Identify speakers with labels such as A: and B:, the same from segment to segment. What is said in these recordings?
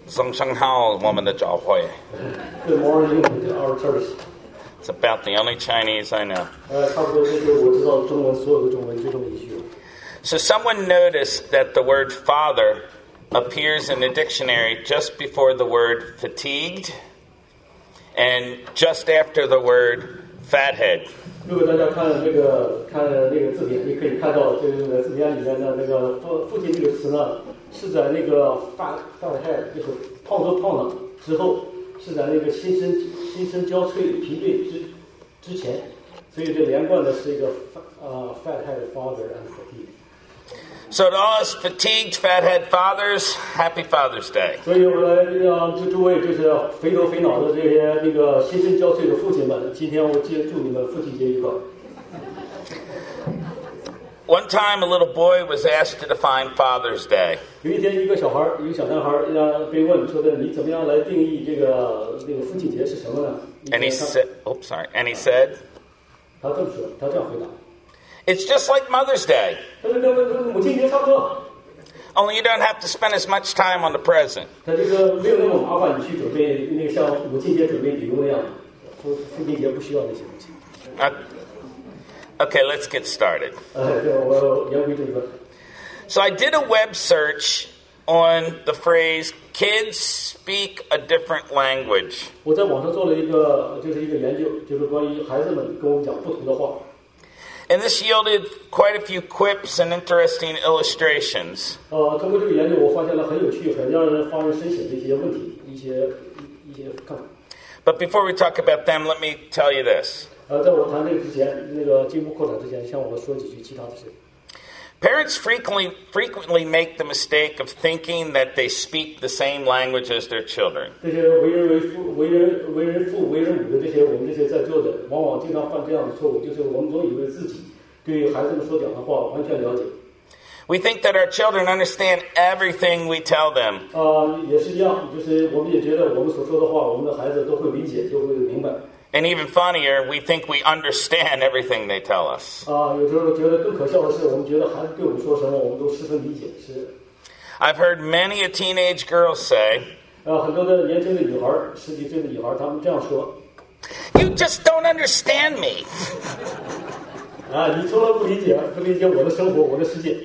A: 早上好，我们的教会。
B: Good morning to our church.
A: It's about the only Chinese I know.
B: 差不多这是我知道中文所有的中文就这么一句。
A: So someone noticed that the word father appears in the dictionary just before the word fatigued and just after the word fathead.
B: 如果大家看那个字典，你可以看到这个字典里面的那个父亲这个词呢，是在那个fathead就是胖都胖了之后，是在那个心身交瘁疲惫之前，所以这连贯的是一个fathead father and fatigue。
A: So to all us fatigued fathead fathers, happy Father's Day.
B: 所以我来让诸位就是肥头肥脑的这些那个心身交瘁的父亲们，今天我祝你们父亲节愉快。
A: One time a little boy was asked to define Father's Day.
B: 有一天，一个小男孩被问说的，你怎么样来定义这个父亲节是什么呢？
A: And he said,
B: 他这么说，他这样回答。
A: It's just like Mother's Day.
B: 他说跟母亲节差不多。
A: Only you don't have to spend as much time on the present.
B: 他这个没有那么麻烦，你去准备那个像母亲节准备礼物那样，父亲节不需要那些东西。
A: Okay, let's get started.
B: 我言归正传。
A: So I did a web search on the phrase "kids speak a different language."
B: 我在网上做了一个研究，就是关于孩子们跟我们讲不同的话。
A: And this yielded quite a few quips and interesting illustrations.
B: 通过这个研究，我发现了很有趣、很让人发人深省的一些问题，一些看法。
A: But before we talk about them, let me tell you this.
B: 在我谈这个之前，那个进一步扩展之前，向我说几句其他的事。
A: Parents frequently make the mistake of thinking that they speak the same language as their children.
B: 这些为人父、为人母的这些我们这些在座的，往往经常犯这样的错误，就是我们总以为自己对孩子们所讲的话完全了解。
A: We think that our children understand everything we tell them.
B: 也是一样，就是我们也觉得我们所说的话，我们的孩子都会理解，都会明白。
A: And even funnier, we think we understand everything they tell us.
B: 有时候觉得更可笑的是，我们觉得孩子对我们说什么，我们都十分理解。是。
A: I've heard many a teenage girl say,
B: 很多的年轻的女孩，10几岁的女孩，她们这样说
A: "You just don't understand me."
B: 你从来不理解我的生活，我的世界。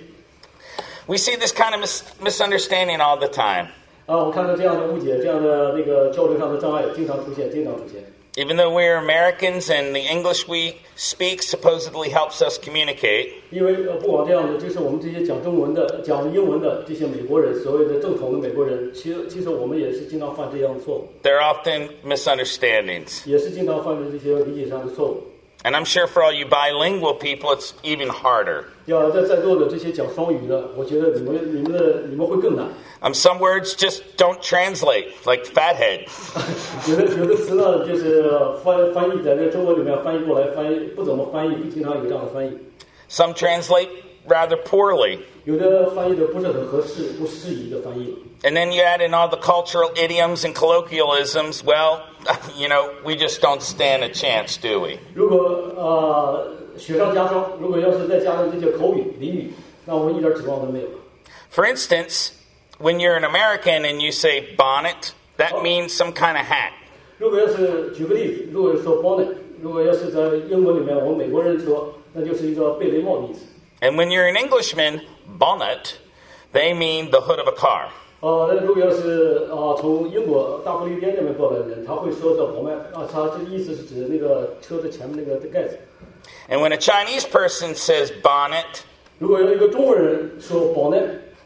A: We see this kind of misunderstanding all the time.
B: 我看到这样的误解，这样的那个交流上的障碍经常出现。
A: Even though we're Americans and the English we speak supposedly helps us communicate,
B: 因为不光这样的，就是我们这些讲中文的、讲英文的这些美国人，所谓的正统的美国人，其实我们也是经常犯这样的错误，
A: there are often misunderstandings.
B: 也是经常犯这些理解上的错误。
A: And I'm sure for all you bilingual people, it's even harder.
B: 在座的这些讲双语的，我觉得你们会更难。
A: Some words just don't translate, like fathead.
B: 有的词呢，就是翻译在这中文里面翻译过来，不怎么翻译，经常有这样的翻译。
A: Some translate rather poorly.
B: 有的翻译的不是很合适，不适宜的翻译。
A: And then you add in all the cultural idioms and colloquialisms. Well, we just don't stand a chance, do we?
B: 如果雪上加霜，如果要是再加上这些口语、俚语，那我们一点指望都没有。
A: For instance, when you're an American and you say bonnet, that means some kind of hat.
B: 如果要是举个例子，如果说 bonnet， 如果要是在英文里面，我们美国人说，那就是一个贝雷帽的意思。
A: And when you're an Englishman, bonnet, they mean the hood of a car.
B: 如果要是从英国大不列颠那边过来的人，他会说这宝麦他这个意思是指那个车的前面那个盖子。
A: And when a Chinese person says bonnet,
B: 如果有一个中国人说 bonnet，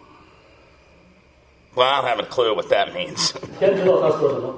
A: well, I don't have a clue what that means.
B: 天知道他说什么。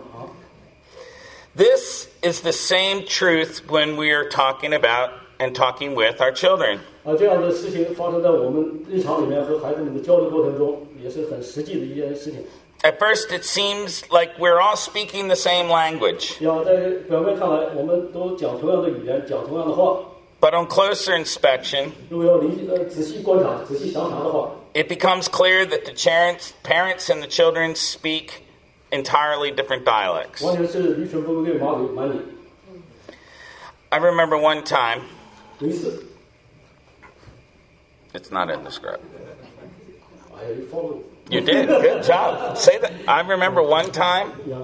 A: This is the same truth when we are talking about and talking with our children.
B: 这样的事情发生在我们日常里面和孩子们的交流过程中，也是很实际的一件事情。
A: At first, it seems like we're all speaking the same language.
B: 在表面看来，我们都讲同样的语言，讲同样的话。
A: But on closer inspection,
B: 如果要仔细观察、仔细详查的话，
A: it becomes clear that the parents and the children speak entirely different dialects.
B: 完全是驴唇不对马嘴。
A: I remember one time.
B: 有一次。
A: It's not in the script. You did. Good job. Say that. I remember one time.
B: Yeah.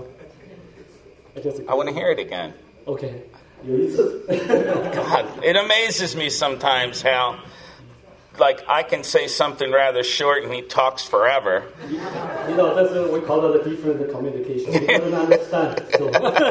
A: I want to hear it again.
B: Okay. 有一次
A: God, it amazes me sometimes how, like, I can say something rather short and he talks forever.
B: You know, that's what we call that a different communication. You don't understand. So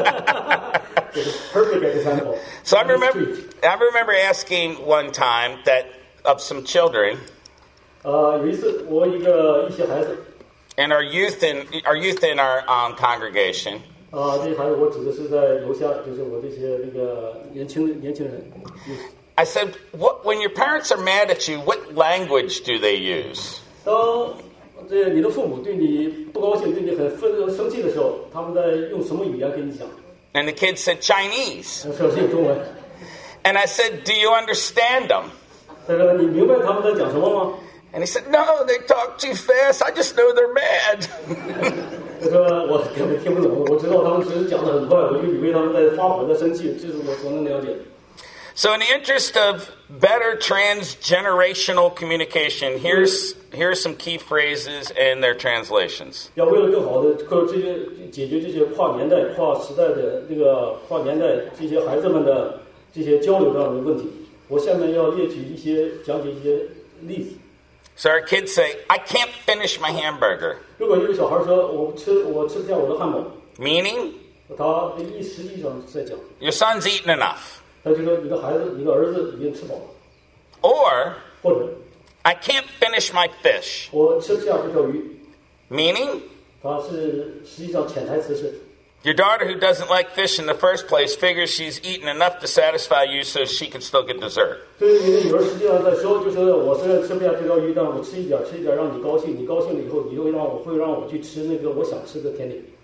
B: it's a perfect example.
A: So I remember asking one time that of some children.
B: 有一次我一些孩子
A: And our youth in our congregation.
B: 这些孩子我指的是在楼下，就是我这些那个年轻人。
A: I said, when your parents are mad at you, what language do they use?
B: 当你的父母对你不高兴、对你很生气的时候，他们在用什么语言跟你讲？
A: And the kid said Chinese.
B: 说是中文。
A: And I said, do you understand them?
B: 他说你明白他们在讲什么吗？
A: And he said, no, they talk too fast. I just know they're mad.
B: 他说我根本听不懂，我知道他们只是讲得很快，我就以为他们在发火、在生气，这是我所能了解。
A: So in the interest of better transgenerational communication, here's some key phrases and their translations.
B: 要为了更好的解决这些跨年代、跨时代的跨年代这些孩子们的这些交流上的问题，我下面要列举讲解一些例子。
A: So our kids say, I can't finish my hamburger.
B: 如果一个小孩说我吃不下我的汉堡
A: Meaning?
B: 他实际上是在讲
A: Your son's eaten enough.
B: 他就说你的儿子已经吃饱了
A: Or,
B: 或者
A: I can't finish my fish.
B: 我吃不下这条鱼
A: Meaning?
B: 他是实际上潜台词是
A: Your daughter who doesn't like fish in the first place figures she's eaten enough to satisfy you so she can still get dessert.
B: 对于你的女儿实际上在说就是我虽然吃不下这条鱼，但我吃一点让你高兴，你高兴了以后你就会让我去吃那个我想吃的甜点。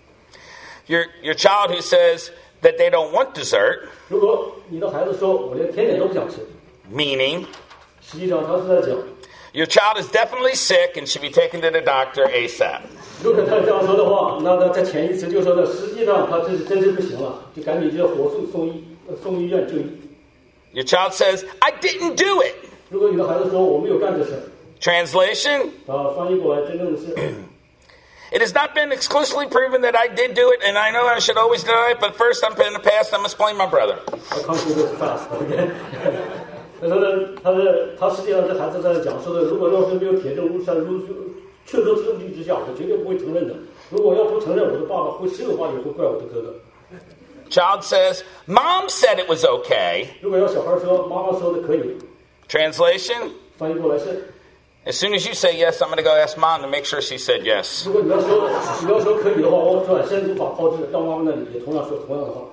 A: Your child who says that they don't want dessert.
B: 如果你的孩子说我连甜点都不想吃
A: Meaning?
B: 实际上他是在讲
A: Your child is definitely sick and should be taken to the doctor ASAP.
B: 如果他这样说的话，那他在潜意识就说呢，实际上他这是真是不行了，就赶紧就火速送医院就医。
A: Your child says, I didn't do it.
B: 如果你的孩子说我没有干这事，
A: Translation?
B: 翻译过来真正的是
A: It has not been exclusively proven that I did do it, and I know I should always deny it, but first, in the past, I must blame my brother.
B: I can't do this fast. OK 他说呢，他实际上这孩子在讲说的，如果要是没有铁证确凿证据之下，我绝对不会承认的。如果要不承认，我的爸爸会十有八九会怪我的哥哥。
A: Child says, Mom said it was okay.
B: 如果要小孩说妈妈说的可以，
A: Translation?
B: 翻译过来是。
A: As soon as you say yes, I'm going to go ask Mom to make sure she said yes.
B: 如果你要说可以的话，我转身无法抛掷，到妈妈那里也同样说同样的话。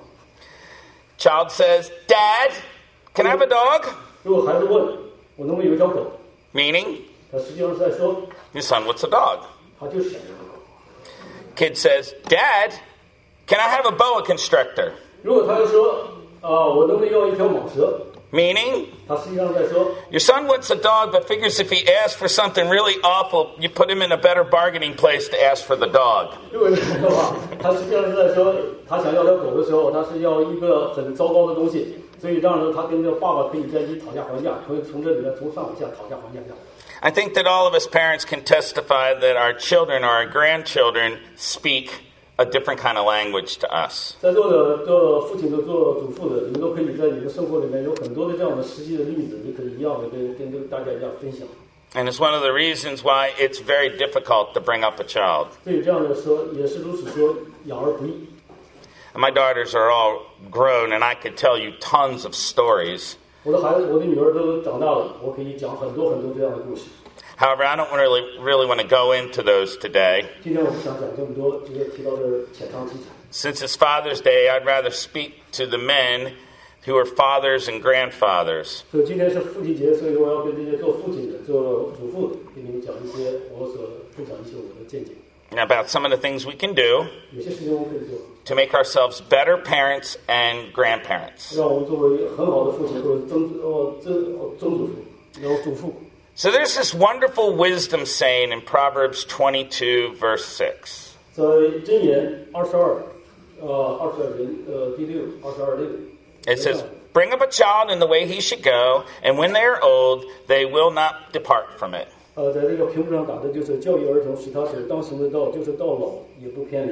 A: Child says, Dad, can I have a dog?
B: 如果孩子问我能不能有一条狗，
A: Meaning,
B: 他实际上是在说
A: your son wants a dog.
B: 他就是想要一个狗。
A: Kid says, Dad, can I have a boa constrictor?
B: 如果他要说我能不能要一条蟒蛇，
A: Meaning,
B: 他实际上在说
A: your son wants a dog, but figures if he asks for something really awful, you put him in a better bargaining place to ask for the dog.
B: 如果是这样的话，他实际上是在说他想要条狗的时候，他是要一个很糟糕的东西，所以让他跟这爸爸可以在一起讨价还价，从这里面从上往下讨价还价。
A: I think that all of us parents can testify that our children or our grandchildren speak a different kind of language to us.
B: 在座的做父亲的、做祖父的，你们都可以在你的生活里面有很多的这样的实际的例子，你可以一样的跟大家一样分享。
A: And it's one of the reasons why it's very difficult to bring up a child.
B: 所以这样的说也是如此说养儿不易。
A: And my daughters are all grown, and I could tell you tons of stories.
B: 我的孩子、我的女儿都长大了，我可以讲很多很多这样的故事。
A: However, I don't really want to go into those today.
B: 今天我不想讲这么多，直接提到这浅尝即止。
A: Since it's Father's Day, I'd rather speak to the men who are fathers and grandfathers.
B: 所以今天是父亲节，所以我要跟这些做父亲的、做祖父的，跟你们讲一些我所分享一些我的见解。
A: And about some of the things we can do
B: 有些事情我们可以做，
A: to make ourselves better parents and grandparents.
B: 让我们作为很好的父亲或者曾祖父，然后祖父。
A: So there's this wonderful wisdom saying in Proverbs 22, verse 6.
B: 在箴言22，第6、22。
A: It says, Bring up a child in the way he should go, and when they are old, they will not depart from it.
B: 在这个屏幕上打的就是教育儿童，使他走当行的道，就是到老也不偏离。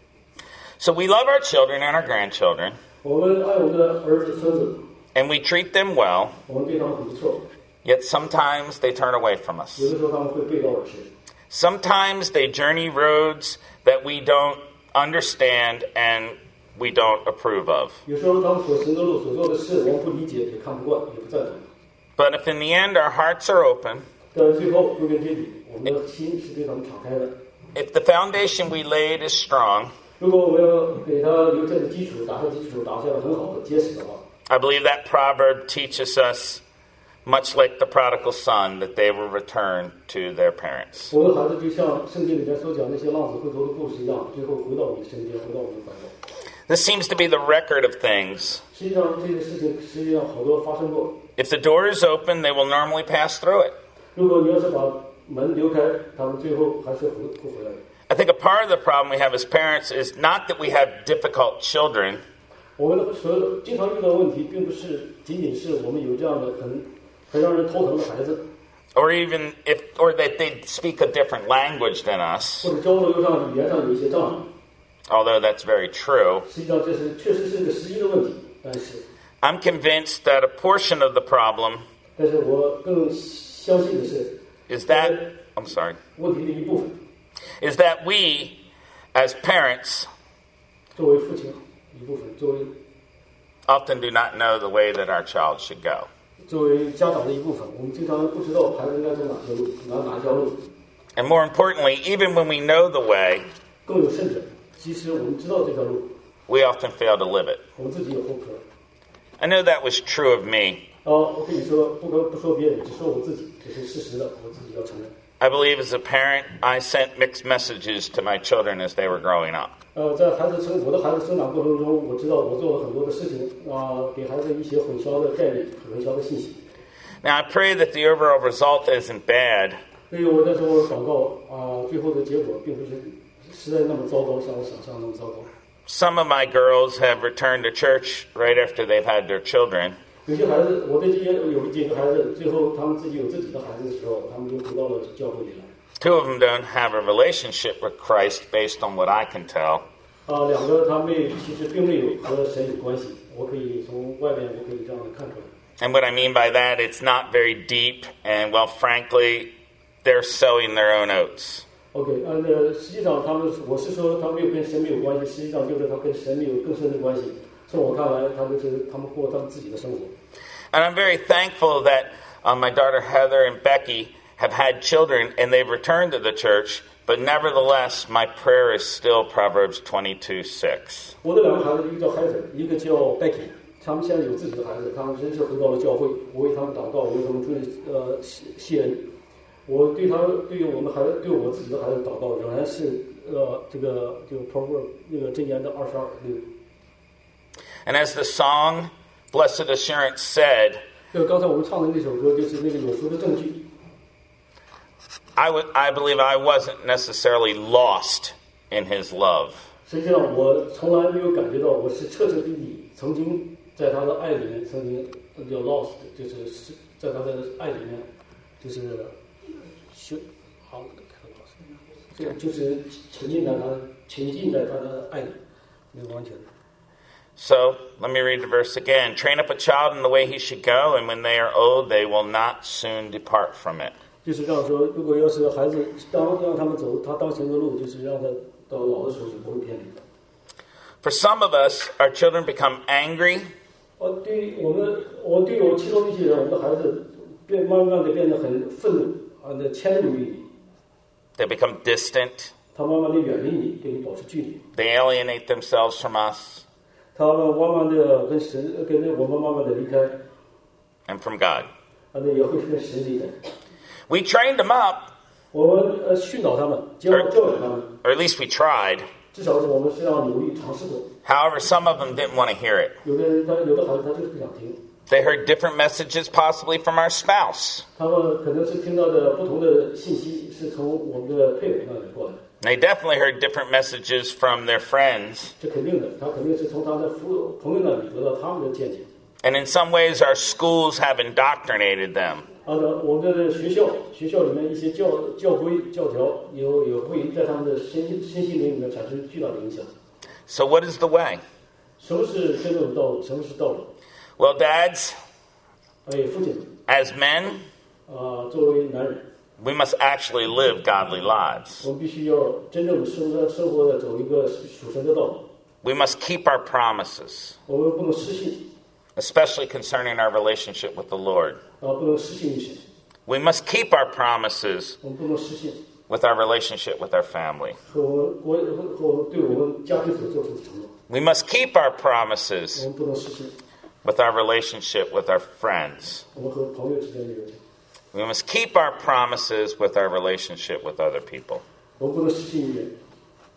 A: So we love our children and our grandchildren,
B: 我们爱我们的儿子、孙子，
A: and we treat them well,
B: 我们对他们很不错。
A: yet sometimes they turn away from us.
B: 有的时候他们会背道而驰，
A: Sometimes they journey roads that we don't understand and we don't approve of.
B: 有时候他们所行的路、所做的事，我们不理解，也看不惯，也不赞同。
A: But if in the end our hearts are open,
B: 但是最后归根结底，我们的心是对他们敞开的。
A: if the foundation we laid is strong,
B: 如果我们要给他留这个基础，打下基础，打下很好的结实的话，
A: I believe that proverb teaches us, much like the prodigal son, that they will return to their parents.
B: 我的孩子就像圣经里面所讲那些浪子回头的故事一样，最后回到我们身边，回到我们怀抱。
A: This seems to be the record of things.
B: 实际上，这个事情实际上好多发生过。
A: If the door is open, they will normally pass through it.
B: 如果你要是把门留开，他们最后还是会回来的。
A: I think a part of the problem we have as parents is not that we have difficult children,
B: 我们所经常遇到的问题，并不是仅仅是我们有这样的很让人头疼的孩子，
A: or that they speak a different language than us,
B: 或者交流上、语言上有一些障碍。
A: although that's very true.
B: 实际上，这是确实是一个实际的问题。但是
A: I'm convinced that a portion of the problem
B: 我更相信的是，
A: is that, I'm sorry,
B: 问题的一部分。
A: is that we, as parents,
B: 作为父亲一部分，作为
A: often do not know the way that our child should go.
B: 家长的一部分，我们经常不知道孩子应该走哪条路，哪条路。
A: And more importantly, even when we know the way,
B: 更有甚者，即使我们知道这条路，
A: we often fail to live it.
B: 我们自己也不可。
A: I know that was true of me.
B: 我跟你说，不说别人，只说我自己，这是事实的，我自己要承认。
A: I believe as a parent, I sent mixed messages to my children as they were growing up.
B: 在我的孩子生长过程中，我知道我做了很多的事情给孩子一些混淆的概念、混淆的信息。
A: Now, I pray that the overall result isn't bad,
B: 所以我那时候祷告最后的结果并不是实在那么糟糕，像我想象那么糟糕。
A: Some of my girls have returned to church right after they've had their children.
B: 有些孩子，我的有几个孩子，最后他们自己有自己的孩子的时候，他们就回到了教会里来。
A: Two of them don't have a relationship with Christ based on what I can tell.
B: 两个他们其实并没有和神有关系，我可以从外面我可以这样的看出来。
A: And what I mean by that, it's not very deep, and well, frankly, they're sowing their own oats.
B: OK， 实际上我是说他没有跟神没有关系，实际上就是他跟神没有更深的关系。从我看来，他们过他们自己的生活。
A: And I'm very thankful that my daughter Heather and Becky have had children, and they've returned to the church. But nevertheless, my prayer is still Proverbs 22:6.
B: 我的两个孩子，一个叫孩子，一个叫 Becky， 他们现在有自己的孩子，他们真是回到了教会，我为他们祷告，我为他们谢恩。我对我们孩子，对我自己的孩子祷告，仍然是这个Proverbs 那个箴言的22:6。
A: And as the song Blessed Assurance said,
B: 刚才我们唱的那首歌就是那个有福的证据。
A: I believe I wasn't necessarily lost in his love.
B: 实际上，我从来没有感觉到我是彻彻底底曾经在他的爱里面，曾经叫 lost， 就是在他的爱里面，就是就是沉浸在他的爱里，没有完全。
A: So let me read the verse again. Train up a child in the way he should go, and when they are old, they will not soon depart from it.
B: 就是这样说，如果要是孩子让他们走他当行的路，就是让他到老的时候就不会偏离的。
A: For some of us, our children become angry.
B: 对我其中一些人，我们的孩子慢慢的变得很愤怒迁怒于你。
A: They become distant.
B: 他慢慢的远离你，跟你保持距离。
A: They alienate themselves from us.
B: 他们慢慢的跟我们慢慢的离开。
A: And from God.
B: 也会跟神离开。
A: We trained them up.
B: 我们训导他们，教育他们。
A: Or at least we tried.
B: 至少是我们是要努力尝试过。
A: However, some of them didn't want to hear it.
B: 有的孩子他就是不想听。
A: They heard different messages possibly from our spouse.
B: 他们可能是听到的不同的信息，是从我们的配偶那里过来。
A: They definitely heard different messages from their friends.
B: 这肯定的，他肯定是从他的朋友那里得到他们的见解。
A: And in some ways, our schools have indoctrinated them.
B: 我们的学校里面一些教规教条也会在他们的身心灵里面产生巨大的影响。
A: So what is the way?
B: 什么是真正的道路？什么是道路？
A: Well, dads,
B: 父亲
A: as men,
B: 作为男人，
A: we must actually live godly lives.
B: 我们必须要真正的生活的走一个属神的道路。
A: We must keep our promises,
B: 我们不能失信，
A: especially concerning our relationship with the Lord.
B: 不能失信于神。
A: We must keep our promises
B: 我们不能失信
A: with our relationship with our family.
B: 和我们对我们家庭所做出的承诺。
A: We must keep our
B: 我
A: promises
B: 们不能失信，
A: with our relationship with our friends.
B: 我们和朋友之间的友情。
A: We must keep our promises with our relationship with other people.
B: 我们不能失信于人。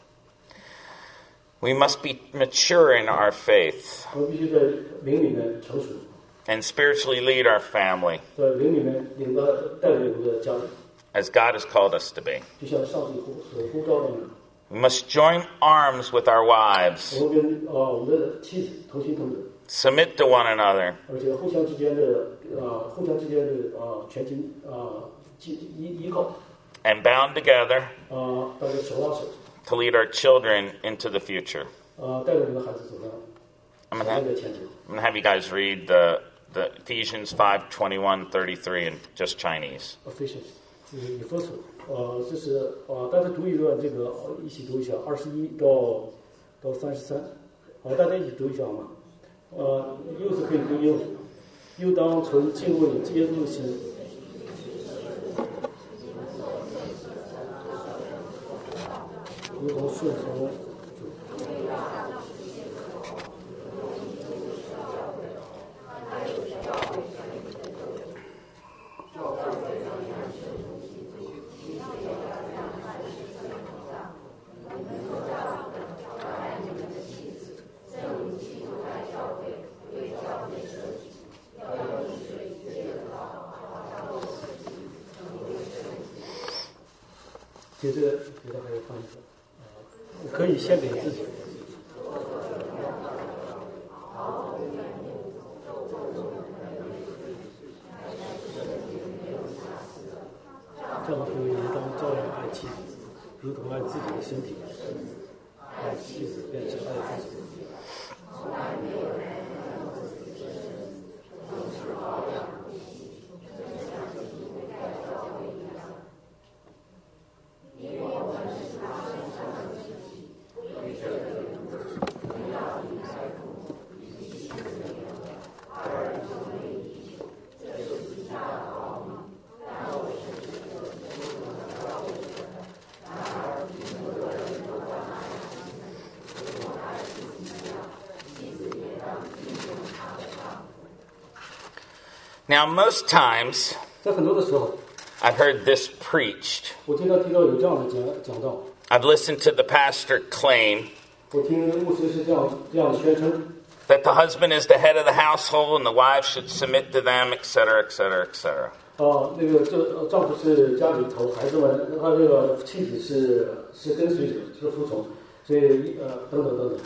A: We must be mature in our faith
B: 我们必须在灵里面成熟，
A: and spiritually lead our family
B: 在灵里面带领我们的家人，
A: as God has called us to be.
B: 就像上帝所呼召的那样。
A: We must join arms with our wives,
B: 我们跟我们的妻子同心同德，
A: submit to one another,
B: 而且互相之间的全心依靠，
A: and bound together
B: 大家手拉手，
A: to lead our children into the future.
B: 带着我们的孩子走上
A: I'm
B: 前
A: going
B: 面的前途。
A: to have you guys read the Ephesians 5:21-33 in just Chinese.
B: Efficiency， 以弗所，这是大家读一段这个，一起读一下21到33，大家一起读一下好吗？又是可以读又当存敬畏耶稣的心，如同顺从主。接着给大家翻译一下，可以献给自己。丈夫应当照样爱妻子，如同爱自己的身体；爱妻子便是爱自己。
A: Now, most times
B: 在很多的时候，
A: I've heard this preached.
B: 我经常听到有这样的讲道，
A: I've listened to the pastor claim
B: 我听牧师是这样宣称，
A: that the husband is the head of the household and the wife should submit to them, etc., etc., etc.
B: 那个丈夫是家里头，孩子们，他这个妻子是跟随者，是服从，所以等等。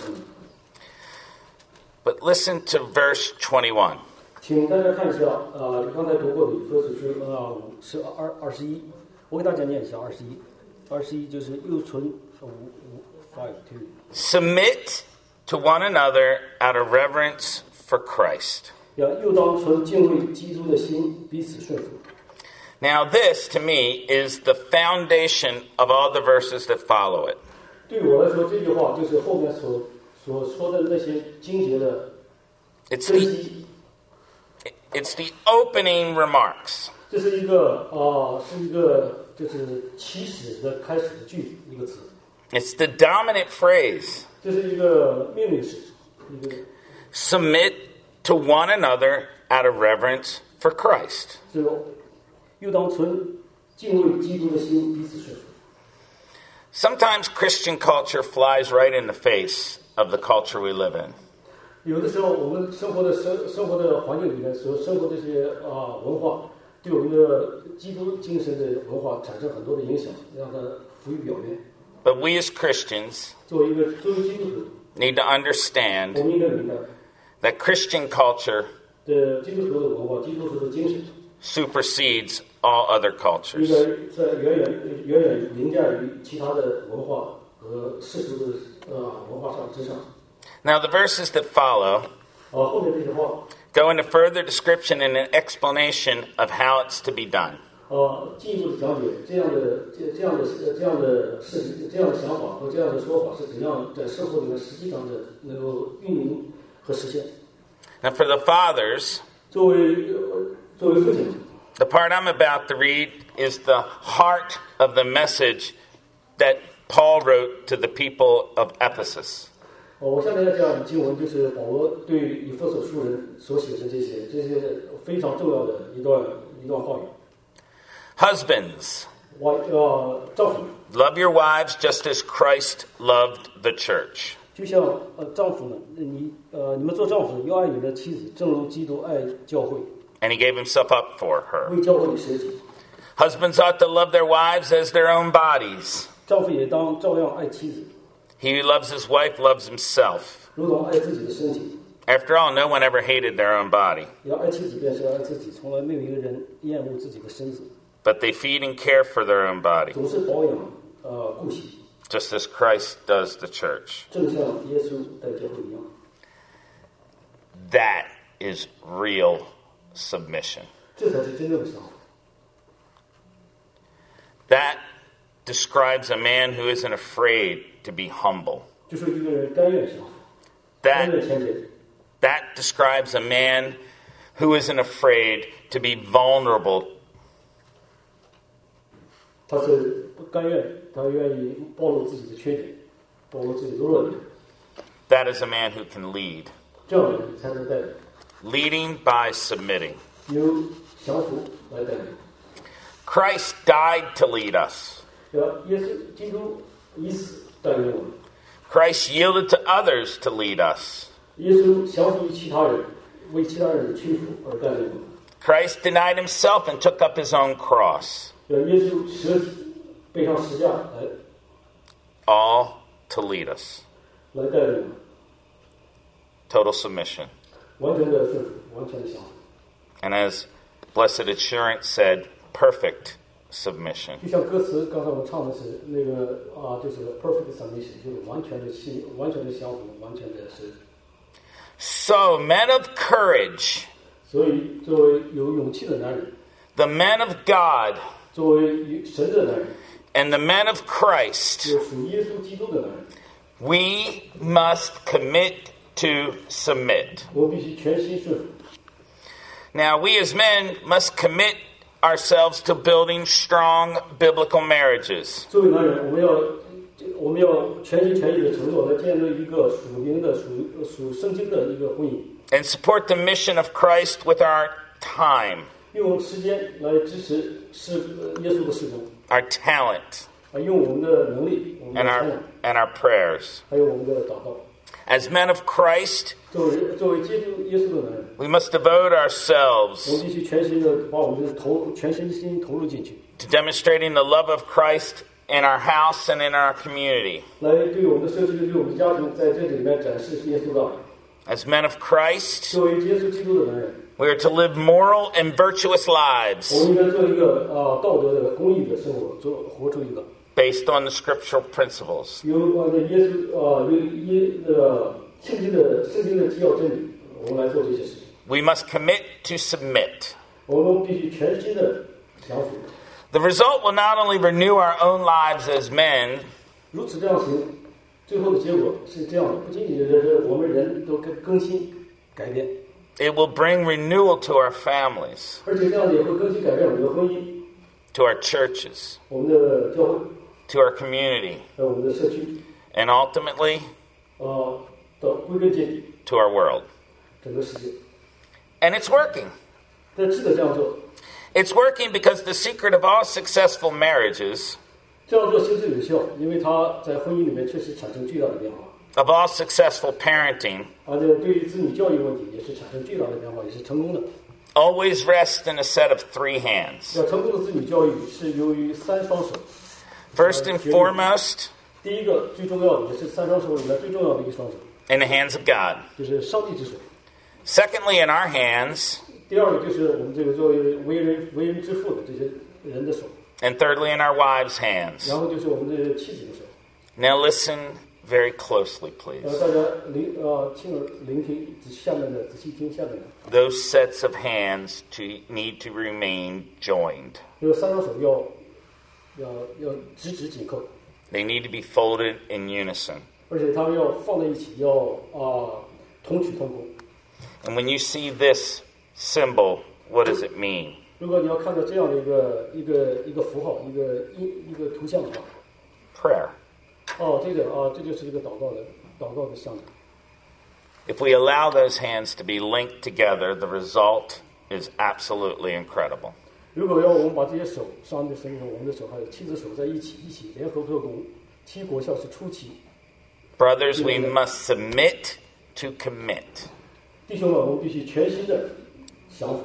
A: But listen to verse 21.
B: 请大家看一下刚才读过的以弗所书是21，我给大家念一下21就是又存5
A: Submit to one another out of reverence for Christ.
B: 又当存敬畏基督的心，彼此顺服。
A: Now, this to me is the foundation of all the verses that follow it.
B: 对我来说，这句话就是后面所说的那些经节的
A: It's
B: 根
A: the
B: 基。
A: It's the opening remarks.
B: 这是一个就是起始的开始的句一个词，
A: It's the dominant phrase.
B: 这是一个命令式，一个
A: Submit to one another out of reverence for Christ.
B: 是又当存敬畏基督的心，彼此顺服。
A: Sometimes Christian culture flies right in the face of the culture we live in.
B: 有的时候，我们生活的环境里面所生活这些文化，对我们的基督精神的文化产生很多的影响，让它浮于表面。
A: But we as Christians
B: 作为基督徒，
A: need to understand
B: 我们应该明白，
A: that Christian culture
B: 的基督徒的文化、基督徒的精神，
A: supersedes all other
B: 一
A: cultures.
B: 个在远凌驾于其他的文化和世俗的文化之上。
A: Now, the verses that follow
B: 后面这句话，
A: go into further description and an explanation of how it's to be done.
B: 进一步的讲解这样的事情、这样的想法和这样的说法是怎样在生活里面实际上的能够运营和实现。
A: Now, for the fathers,
B: 作为父亲，
A: the part I'm about to read is the heart of the message that Paul wrote to the people of Ephesus.
B: 我下面要讲的经文就是保罗对以弗所书人所写的这些非常重要的一段话语。
A: Husbands,
B: 丈夫
A: love your wives just as Christ loved the church.
B: 就像丈夫们，你们做丈夫的要爱你们的妻子，正如基督爱教会，
A: And he gave himself up for her.
B: 为教会舍己。
A: Husbands ought to love their wives as their own bodies.
B: 丈夫也当照样爱妻子，
A: He who loves his wife loves himself.
B: 如同爱自己的身体。
A: After all, no one ever hated their own body,
B: 要爱妻子便是爱自己，从来没有一个人厌恶自己的身子，
A: but they feed and care for their own body,
B: 总是保养顾惜，
A: just as Christ does the church.
B: 正像耶稣待教会一样。
A: That is real submission.
B: 这才是真正的降服。
A: That describes a man who isn't afraid to be humble.
B: 就说一个人甘愿降服，甘
A: That
B: 愿谦卑。
A: That describes a man who isn't afraid to be vulnerable.
B: 他是不甘愿，他愿意暴露自己的缺点，暴露自己的弱点。
A: That is a man who can lead.
B: 这样的人才能带领，
A: Leading by submitting.
B: 由降服来带领。
A: Christ died to lead us.
B: 耶稣基督以死带领我们，
A: Christ yielded to others to lead us.
B: 耶稣降服于其他人，为其他人的屈服而带领我们。
A: Christ denied himself and took up his own cross.
B: 耶稣舍己，背上十架来
A: All to lead us.
B: 带领我们，
A: Total submission.
B: 完全的顺服，完全的降服。
A: And as Blessed Assurance said, perfect submission.
B: 就像歌词刚才我们唱的是那个就是 perfect submission， 就是完全的信，完全的降服，完全的舍己。
A: So, men of courage,
B: 所以，作为有勇气的男人，
A: the men of God,
B: 作为神的男人，
A: and the men of Christ,
B: 有属耶稣基督的男人，
A: we must commit to submit.
B: 我必须全心顺服。
A: Now, we as men must commit ourselves to building strong biblical marriages.
B: 作为男人，我们要全心全意的承诺来建立一个属灵的、属圣经的一个婚姻，
A: And support the mission of Christ with our time,
B: 用时间来支持耶稣的事工，
A: our talent,
B: 用我们的能力、我们的
A: and
B: 才
A: our
B: 能，
A: and our prayers.
B: 还有我们的祷告。
A: As men of Christ,
B: 作为接触耶稣的男人，
A: we must devote
B: 我们
A: ourselves
B: 必须全心的把我们的全身心投入进去，
A: to demonstrating the love of Christ in our house and in our community.
B: 来对我们的社区、对我们的家庭，在这里面展示耶稣的爱。
A: As men of Christ,
B: 作为耶稣基督的男人，
A: we are to live moral and virtuous
B: 我
A: lives
B: 们应该做一个道德的、公义的生活，活出一个
A: based on the scriptural principles.
B: 有耶稣圣经的基要真理，我们来做这些事情。
A: We must commit to submit.
B: 我们必须全心的降服。
A: The result will not only renew our own lives as men,
B: 如此这样行，最后的结果是这样的：不仅仅是我们人都更新改变，
A: it will bring renewal to our families,
B: 而且这样也会更新改变我们的婚姻、
A: to our churches,
B: 我们的教会，
A: to our community,
B: 还有我们的社区，
A: and ultimately
B: 到归根结底，
A: to our world.
B: 整个世界。
A: And it's working.
B: 但值得这样做，
A: It's working because the secret of all successful marriages,
B: 这样做行之有效，因为它在婚姻里面确实产生巨大的变化，
A: of all successful parenting,
B: 而且对于子女教育问题也是产生巨大的变化，也是成功的。
A: always rests in a set of three hands.
B: 要成功的子女教育是由于三双手。
A: First and foremost,
B: 第一个最重要的，也是三双手里面最重要的一双手，
A: in the hands of God.
B: 就是上帝之手。
A: Secondly, in our hands,
B: 第二个就是我们这个作为为人之父的这些人的手，
A: And thirdly, in our wives' hands.
B: 然后就是我们的妻子的手。
A: Now listen very closely, please.
B: 大家亲耳聆听，下面的仔细听下面的。
A: Those sets of hands need to remain joined.
B: 这个三双手要直紧扣，
A: They need to be folded in unison.
B: 而且他们要放在一起，要同曲同工。
A: And when you see this symbol, what does it mean?
B: 如果你要看到这样的一个符号，一个图像的话，
A: Prayer.
B: 这就是一个祷告的象征。
A: If we allow those hands to be linked together, the result is absolutely incredible.
B: 如果要我们把这些手，上帝的身上，我们的手还有妻子手在一起联合做工，其果效是出奇。
A: Brothers, we must submit to commit.
B: 弟兄们，我们必须全心的降服。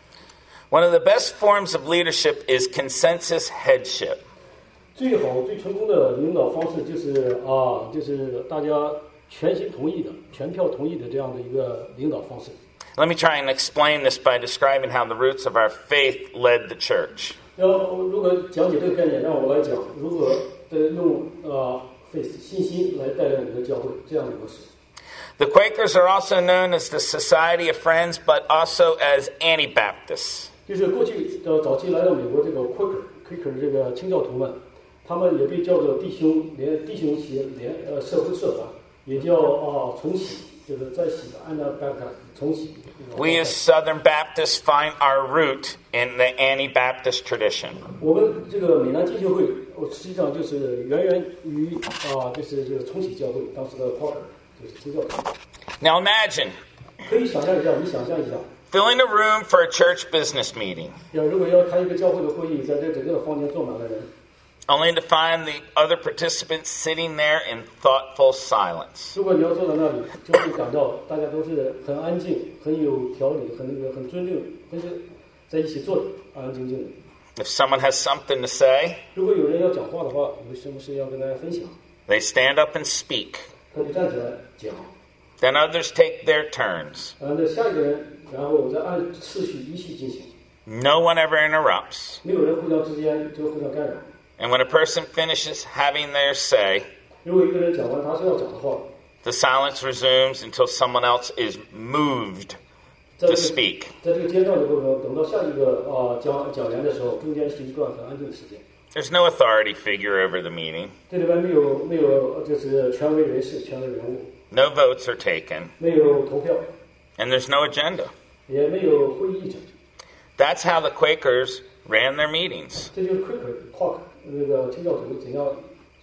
A: One of the best forms of leadership is consensus headship.
B: 最好最成功的领导方式就是大家全心同意的、全票同意的这样的一个领导方式。
A: Let me try and explain this by describing how the roots of our faith led the church.
B: 如果讲解这个概念，让我来讲，如何用信心来带领我们的教会这样的模式。
A: The Quakers are also known as the Society of Friends, but also as Anabaptists.
B: 就是过去早期来到美国这个 Quaker 这个清教徒们，他们也被叫做弟兄协社会社团，也叫重洗，就是在洗的 Anabaptist 重洗。
A: We as Southern Baptists find our root in the Anabaptist tradition.
B: 我们这个美南浸信会，实际上就是源于就是这个重洗教会当时的 Quaker 就是清教徒。
A: Now imagine
B: 可以想象一下，你想象一下。
A: filling a room for a church business meeting,
B: 如果要开一个教会的会议，在这整个房间坐满了人，
A: only to find the other participants sitting there in thoughtful silence.
B: 如果你要坐在那里，就会感到大家都是很安静、很有条理、很尊重，但是在一起坐着，安安静静的。
A: If someone has something to say,
B: 如果有人要讲话的话，有什么事要跟大家分享，
A: they stand up and speak.
B: 他就站起来讲，
A: Then others take their turns.
B: 然后呢，下一个人，然后再按次序依序进行，
A: No one ever interrupts.
B: 没有人互相之间就互相干扰。
A: And when a person finishes having their say,
B: 如果一个人讲完他是要讲的话，
A: the silence resumes until someone else is moved
B: 在
A: to
B: 这个
A: speak.
B: 在这个阶段的过程中，等到下一个讲员的时候，中间是一段很安静的时间。
A: There's no authority figure over the meeting.
B: 这里边没有就是权威人士、权威人物，
A: No votes are taken.
B: 没有投票，
A: And there's no agenda.
B: 也没有会议议程。
A: That's how the Quakers ran their meetings.
B: 这就是 Quaker 那个清教徒怎样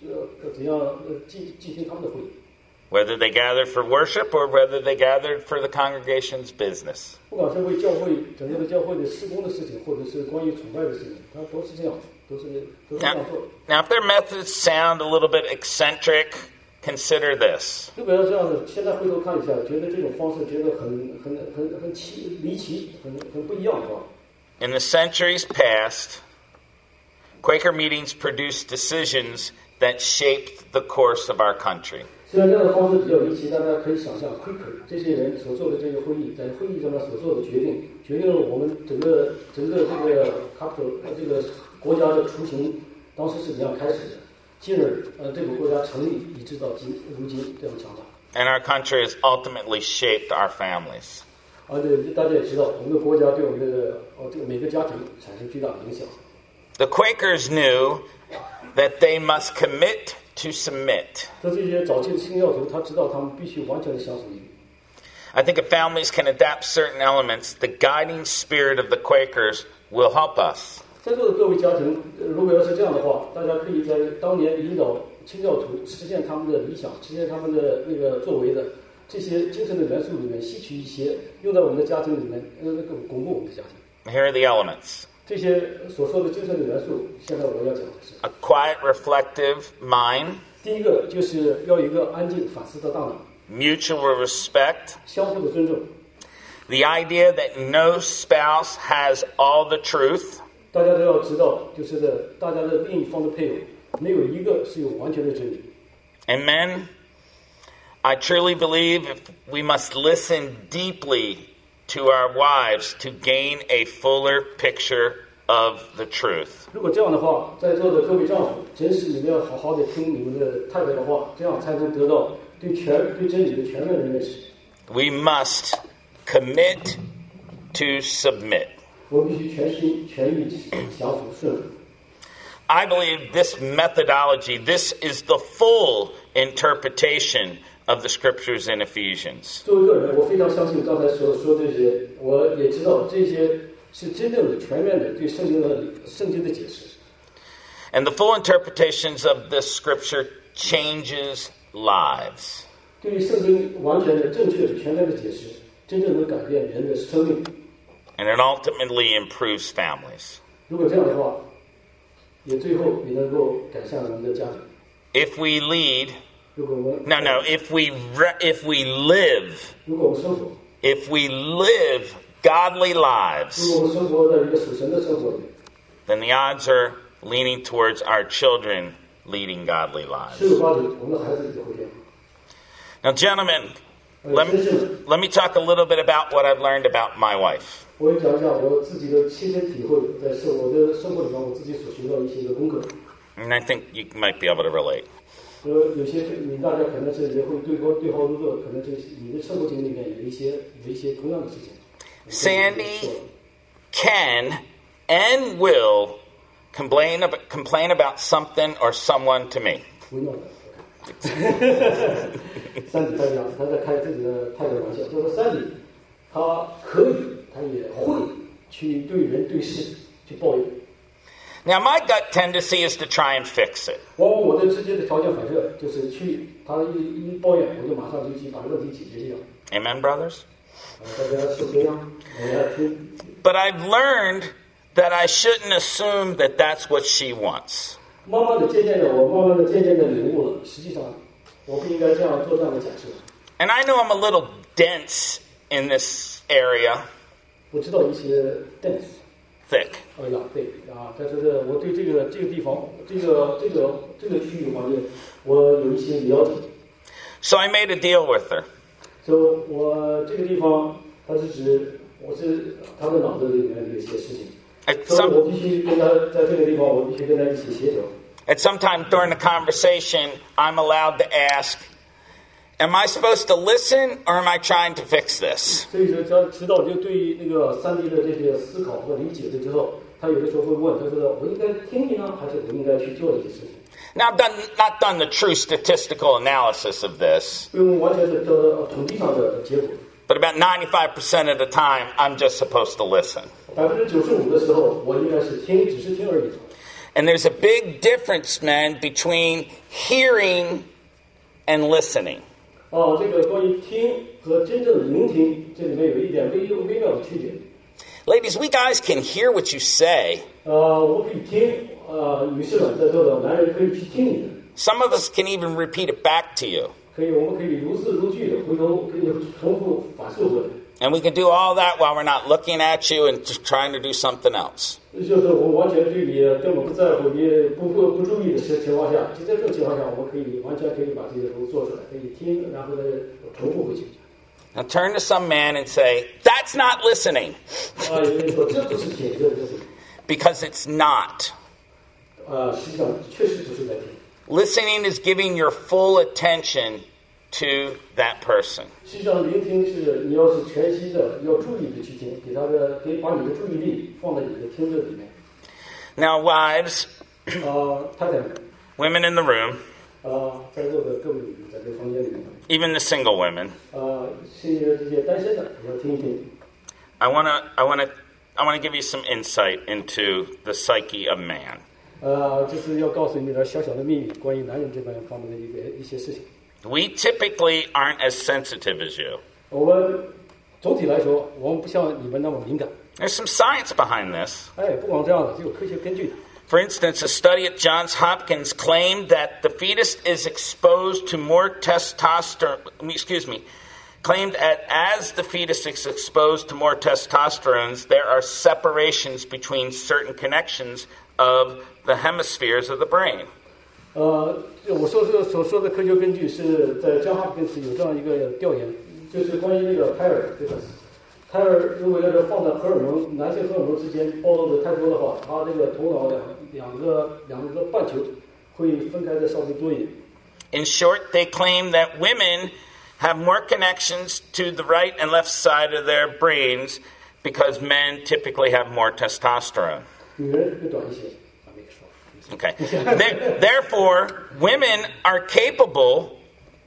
B: 进行他们的会议。
A: Whether they gathered for worship or whether they gathered for the congregation's business.
B: 不管是为教会整个的教会的施工的事情，或者是关于崇拜的事情，他都是这样，都是这样做。
A: Now, if their methods sound a little bit eccentric, consider this.
B: 如果要这样子，现在回头看一下，觉得这种方式觉得很离奇，很不一样的话。
A: In the centuries past, Quaker meetings produced decisions that shaped the course of our country.
B: 虽然这样的方式比较离奇，大家可以想象 Quaker 这些人所做的这个会议，在会议上面所做的决定了我们整个这个 capital 这个国家的雏形当时是怎样开始的，进而这个国家成立，以致到如今这样强大。
A: And our country has ultimately shaped our families.
B: 而且大家也知道，我们的国家对我们的这个每个家庭产生巨大的影响。
A: The Quakers knew that they must commit to submit.
B: 这些早期的清教徒，他知道他们必须完全的相属于。
A: I think if families can adapt certain elements, the guiding spirit of the Quakers will help us.
B: 在座的各位家庭，如果要是这样的话，大家可以在当年引导清教徒实现他们的理想、实现他们的那个作为的这些精神的元素里面，吸取一些，用在我们的家庭里面，巩固我们的家庭。
A: Here are the elements.
B: 这些所说的精神的元素，现在我要讲的是：
A: A quiet, reflective mind,
B: 第一个就是要有一个安静反思的大脑，
A: mutual respect,
B: 相互的尊重。
A: the idea that no spouse has all the truth,
B: 大家都要知道，就是大家的另一方的配偶，没有一个是有完全的真理。
A: and men, I truly believe if we must listen deeply to our wives to gain a fuller picture of the truth.
B: 如果这样的话，在座的各位丈夫，真是你们要好好的听你们的太太的话，这样才能得到对真理的全面的认识。
A: We must commit to submit.
B: 我必须全心全意降服顺服。
A: I believe this methodology, this is the full interpretation of the scriptures in Ephesians.
B: 作为个人，我非常相信刚才所说这些，我也知道这些是真正的全面的对圣经的解释。
A: And the full interpretations of this scripture changes lives.
B: 对于圣经完全的、正确的、全面的解释，真正能改变人的生命。
A: And it ultimately improves families.
B: 如果这样的话，也最后也能够改善我们的家庭。
A: If we lead,
B: 如果我们
A: if we live,
B: 如果我们生活，
A: if we live godly
B: 如
A: lives,
B: 果我们生活在一个属神的生活里，
A: then the odds are leaning towards our children leading godly
B: 十
A: lives.
B: 有八九我们的孩子也会这样。
A: Now, gentlemen, let me talk a little bit about what I've learned about my wife.
B: 我也讲一下我自己的亲身体会，在我的生活里面我自己所学到一些的功课。
A: And I think you might be able to relate.
B: 有些你大家可能是也会对号入座，可能就是你的生活经历里面有一些同样的事情。
A: Sandy can and will complain about something or someone to me.
B: 微妙的。三弟他讲，他在开自己的太太玩笑，就说三弟他可以，他也会去对人对事去抱怨。
A: Now, my gut tendency is to try and fix it.
B: 往往我的直接的条件反射就是去他一抱怨，我就马上就去把问题解决掉。
A: Amen, brothers?
B: 大家是这样，我要听。
A: But I've learned that I shouldn't assume that that's what she wants.
B: 慢慢的领悟了，实际上我不应该这样做这样的假设。
A: And I know I'm a little dense in this area,
B: 我知道一些 dense。
A: thick.
B: 对啊，但是我对这个地方，这个区域环境，我有一些了解。
A: So I made a deal with her.
B: 所以我这个地方，它是指我是他的脑子里面的一些事情，所以我必须跟他在这个地方，我必须跟他一起协调。
A: At some time during the conversation, I'm allowed to ask, am I supposed to listen or am I trying to fix this?
B: 所以说，指导就对于那个三 D 的这些思考和理解了之后，他有的时候会问，他说：“我应该听你呢，还是我应该去做这些事情？”
A: Now, I've not done the true statistical analysis of this,
B: 不用完全是统计上的结果。
A: but about 95% of the time, I'm just supposed to listen.
B: 95%的时候，我应该是听，只是听而已。
A: And there's a big difference, man, between hearing and listening.
B: 这个关于听和真正的聆听，这里面有一点微妙的区别。
A: Ladies, we guys can hear what you say.
B: 我可以听，女士们在座的男人可以去听你的。
A: Some of us can even repeat it back to you.
B: 我们可以如字如句的回头可以重复反述回来。
A: And we can do all that while we're not looking at you and just trying to do something else.
B: 就是我们完全对你根本不在乎，你不注意的情况下，就在这种情况下，我们可以完全可以把这些都做出来，可以听，然后再重复回去。
A: Now turn to some man and say, that's not listening.
B: 有人说这不是听，这不是。
A: Because it's not.
B: 实际上确实不是在听。
A: Listening is giving your full attention to that person.
B: 实际上，聆听是你要是全心的，要注意的去听，可以把你的注意力放在你的听着里面。
A: Now, wives,
B: 太太们，
A: women in the room,
B: 在座的各位在这个房间里面，
A: even the single women,
B: 是这些单身的，也要听一听。
A: I want to give you some insight into the psyche of man.
B: 就是要告诉你点小小的秘密，关于男人这方面的一些事情。
A: We typically aren't as sensitive as you.
B: 我们总体来说，我们不像你们那么敏感。
A: There's some science behind this.
B: 不光这样的，是有科学根据的。
A: For instance, a study at Johns Hopkins claimed that the fetus is exposed to more testosterone. Claimed that as the fetus is exposed to more testosterone, there are separations between certain connections of the hemispheres of the brain.
B: 我所说的科学根据是在 Johns Hopkins 有这样一个调研，就是关于那个胎儿，对吧？ 它如果要是放在荷尔蒙男性荷尔蒙之间暴露的太多的话，它这个头脑两个半球会分开的稍微多一点。
A: In short, they claim that women have more connections to the right and left side of their brains because men typically have more testosterone.
B: 女人会短一些。
A: Okay. Therefore, women are capable,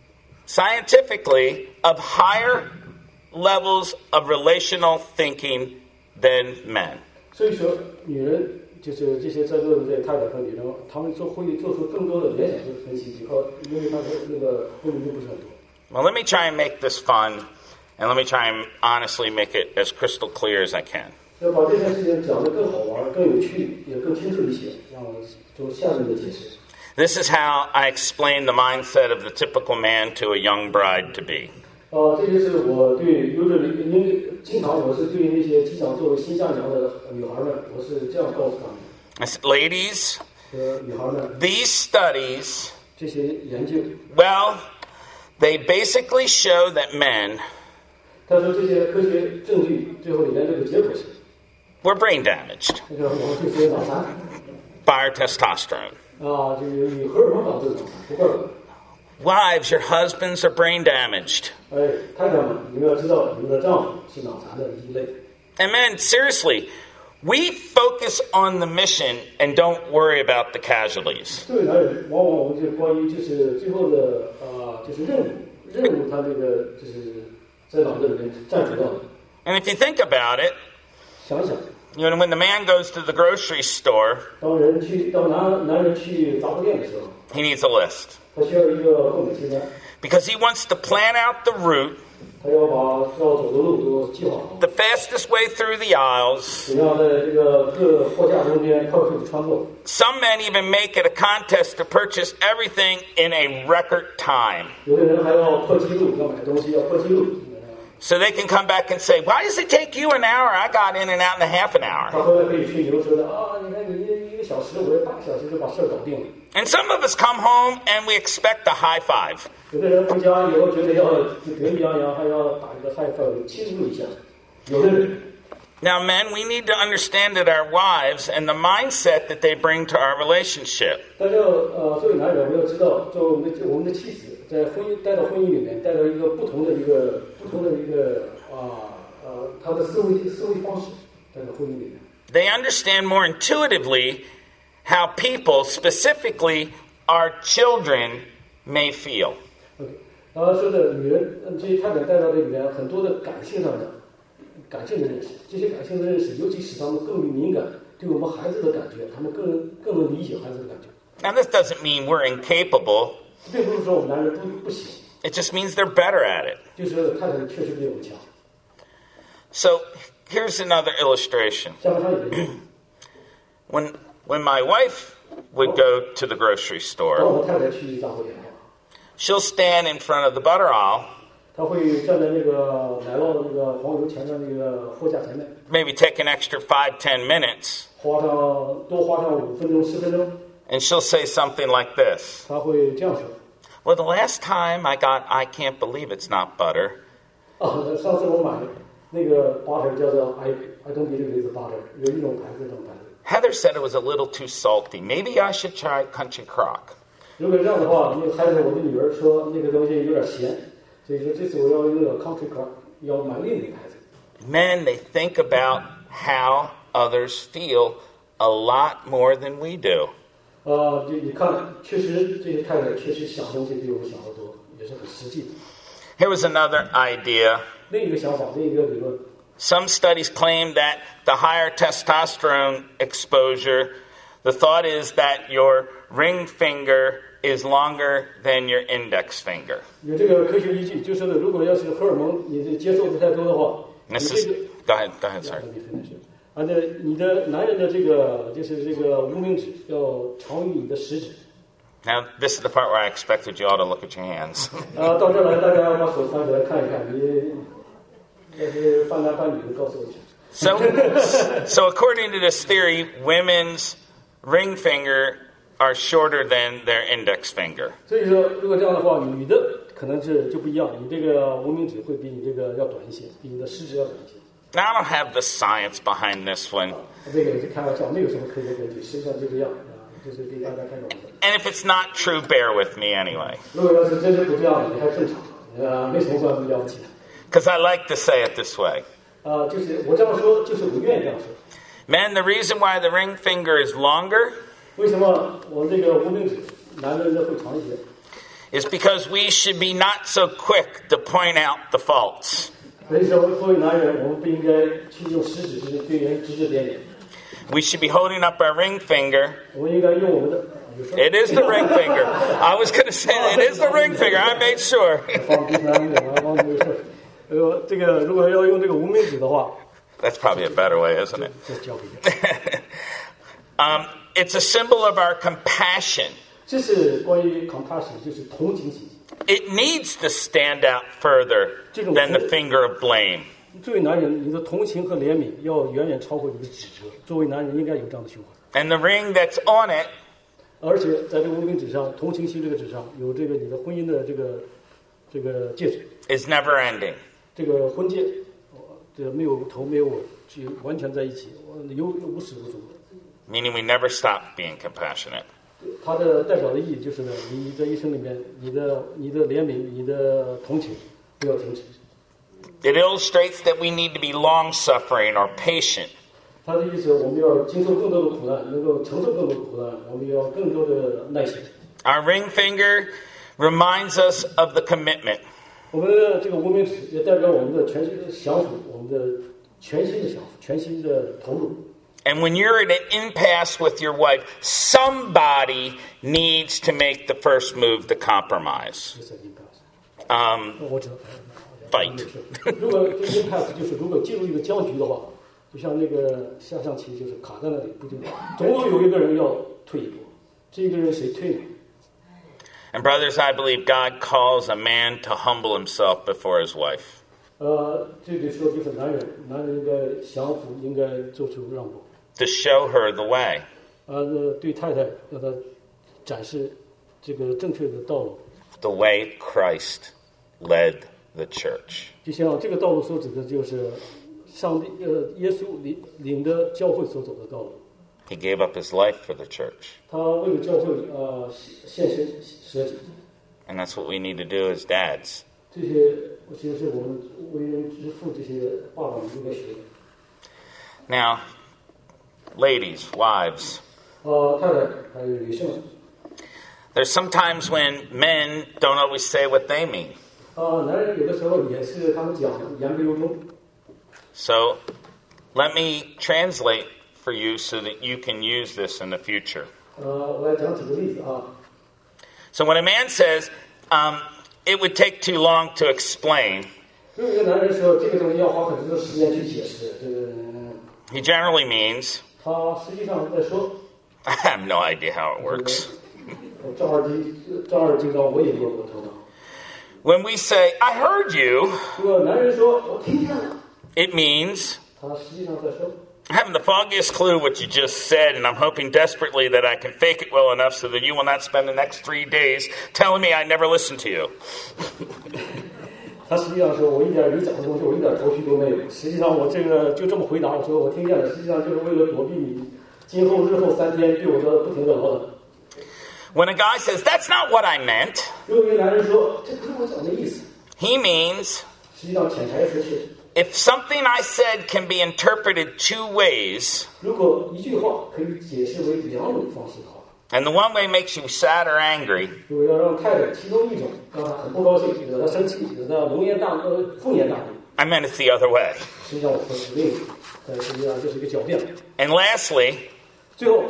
A: scientifically, of higher levels of relational thinking than men.
B: 所以说，女人就是这些在座的这些太太和女人，她们会做出更多的联想式分析，因为她的那个功能就不是很多。
A: Well, let me try and make this fun, and let me try and honestly make it as crystal clear as I can.
B: 要把这件事情讲得更好玩、更有趣，也更清楚一些，让我做下面的解释。
A: This is how I explain the mindset of the typical man to a young bride to be.
B: 这就是我对因为经常我是对那些即将作为新嫁娘的女孩们，我是这样告诉她们。
A: I said, ladies,
B: 女孩们
A: these studies,
B: 这些研究，
A: well, they basically show that men
B: 他说这些科学证据最后的研究的结果是，
A: were brain damaged
B: 那个我们就是脑残
A: by our testosterone.
B: 就是以荷尔蒙导致的脑残，不怪我。
A: Wives, your husbands are brain damaged.
B: 太太们，你们要知道，你们的丈夫是脑残的一类。
A: And men, seriously, we focus on the mission and don't worry about the casualties.
B: 对男人，往往我们就关于就是最后的就是任务，它这个就是在脑子里面占主导的。
A: And if you think about it,
B: 想想，
A: when the man goes to the grocery store,
B: 当男人去杂货店的时候，
A: he needs a list.
B: 他需要一个购买清单，
A: Because he wants to plan out the route,
B: 他要把要走的路都计划好，
A: the fastest way through the aisles.
B: 怎样在这个各货架中间快速的穿过。
A: Some men even make it a contest to purchase everything in a record time.
B: 有的人还要破纪录，要买东西要破纪录。
A: So they can come back and say, why does it take you an hour? I got in and out in a half an
B: 他
A: hour.
B: 回来可以吹牛说的你看你1个小时，我这半个小时就把事儿搞定了。
A: And some of us come home and we expect a high five.
B: 有的人回家以后觉得要得意洋洋，还要打一个嗨饭庆祝一下。有的人。
A: Now, men, we need to understand that our wives and the mindset that they bring to our relationship.
B: 但是作为男人，我们要知道，作为我们的妻子，在带到婚姻里面，带到一个不同的一个他的思维方式，带到婚姻里面。
A: They understand more intuitively how people, specifically our children, may feel.
B: 说的女人，这些太太带到这里面很多的感性的认识，这些感性的认识，尤其使他们更敏感，对我们孩子的感觉，他们更能理解孩子的感觉。
A: Now, this doesn't mean we're incapable.
B: 并不是说我们男人不行，
A: It just means they're better at it.
B: 就是太太确实比我们强。
A: So, here's another illustration.
B: 下面还有一个，
A: When my wife would go to the grocery
B: 当
A: store,
B: 我太太去杂货店的话，
A: she'll stand in front of the butter aisle,
B: 他会站在那个奶酪的那个黄油前的那个货架前面，
A: maybe take an extra 5-10 minutes,
B: 多花上5分钟10分钟，
A: and she'll say something like this.
B: 他会这样说。
A: Well, the last time I can't believe it's not butter.
B: 上次我买那个 butter 叫做 I don't believe it's butter， 有一种牌子，这种牌子。
A: Heather said it was a little too salty. Maybe I should try Country Crock.
B: 如果这样的话，那个孩子，我的女儿说那个东西有点咸，所以说这次我要用那个 Country Crock， 要买另一个牌子。
A: Men, they think about how others feel a lot more than we do.
B: 你看，确实这些太太确实想东西比我们想得多，也是很实际的。
A: Here was another idea.
B: 另一个想法，另一个理论。
A: Some studies claim that the higher testosterone exposure, the thought is that your ring finger is longer than your index finger.
B: 有这个科学依据，就是如果要是荷尔蒙你接受的太多的话，
A: This is, go ahead, sorry.
B: 你的男人的这个就是这个无名指要长于你的食指。
A: Now, this is the part where I expected you all to look at your hands.
B: 到这来，大家要把手翻起来看一看，你要是半男半女的，告诉我一下。
A: So according to this theory, women's ring finger are shorter than their index finger.
B: 所以说，如果这样的话，女的可能就不一样，你这个无名指会比你这个要短一些，比你的食指要短一些。
A: Now, I don't have the science behind this one.
B: 这个是开玩笑，没有什么科学根据，实际上就这样啊，就是给大家看到的。
A: And if it's not true, bear with me anyway.
B: 如果要是真是不这样，你还正常，没什么关系了不起的。
A: Because I like to say it this way.
B: 就是我这样说，就是我愿意这样说。
A: Men, the reason why the ring finger is longer
B: 为什么我这个无名指男人的会长一些？
A: is because we should be not so quick to point out the faults.
B: 所以说，作为男人，我们不应该去用食指对人指指点点。
A: We should be holding up our ring finger.
B: 我们应该用我们的。
A: It is the ring finger. I was going to say it is the ring finger. I made sure.
B: 这个如果要用这个无名指的话
A: That's probably a better way, isn't it?
B: 这交给你。
A: It's a symbol of our compassion.
B: 这是关于 compassion， 就是同情心。
A: It needs to stand out further than the finger of blame.
B: 作为男人，你的同情和怜悯要远远超过你的指责。作为男人，应该有这样的胸怀。
A: And the ring that's on it
B: 而且在这个无名指上，同情心这个指上有这个你的婚姻的这个戒指
A: is never ending.
B: 这个婚戒，这没有头没有尾，就完全在一起，有无始无终。
A: Meaning we never stop being compassionate.
B: 它的代表的意义就是呢，你在一生里面，你的怜悯，你的同情不要停止。
A: It illustrates that we need to be long-suffering or patient.
B: 他的意思，我们要经受更多的苦难，能够承受更多的苦难，我们要更多的耐心。
A: Our ring finger reminds us of the commitment.
B: 我们的这个无名指也代表我们的全心的降服，我们的全心的降服，全心的投入。
A: And when you're at an impasse with your wife, somebody needs to make the first move to compromise. Fight.
B: 如果这 impasse 就是如果进入一个僵局的话，就像那个下象棋，就是卡在那里不定，总有一个人要退一步，这个人谁退呢？
A: And brothers, I believe God calls a man to humble himself before his wife.
B: 这里说就是男人应该降服，应该做出让步。
A: To show her the way.
B: 对太太让她展示这个正确的道路。
A: The way Christ led the church.
B: 就像这个道路所指的就是上帝耶稣领着教会所走的道路。
A: He gave up his life for the church.
B: 他为了教会献身舍己。
A: And that's what we need to do as dads.
B: 这些我觉得是我们为人之父这些爸爸们应该学的。
A: Now, ladies, wives.
B: 太太还有女性。
A: There's sometimes when men don't always say what they mean.
B: 男人有的时候也是他们讲言不由衷。
A: So, let me translate for you so that you can use this in the future.
B: 我来讲几个例子啊。
A: So when a man says, it would take too long to explain,
B: 如果一个男人说这个东西要花很多时间去解释，
A: he generally means,
B: 他实际上在说
A: I have no idea how it works.
B: 丈二金刚，我也摸不透脑。
A: When we say, I heard you,
B: 如果男人说我听见了，
A: it means,
B: 他实际上在说
A: I haven't the foggiest clue what you just said, and I'm hoping desperately that I can fake it well enough so that you will not spend the next 3 days telling me I never listened to you.
B: 他实际上说我一点你讲的东西我一点头绪都没有。实际上我这个就这么回答，我说我听见了，实际上就是为了躲避你今后日后3天对我的不停的唠叨。
A: When a guy says, that's not what I meant,
B: 如果一个男人说这不是我讲的意思，
A: he means,
B: 实际上潜台词是
A: if something I said can be interpreted 2 ways,
B: 如果一句话可以解释为2种方式的话，
A: and the one way makes you sad or angry,
B: 如果要让太太其中一种让她很不高兴，惹她生气，惹她风言大义，
A: I meant it's the other way.
B: 实际上我说是另一种，但实际上这是一个狡辩。
A: And lastly,
B: 最后，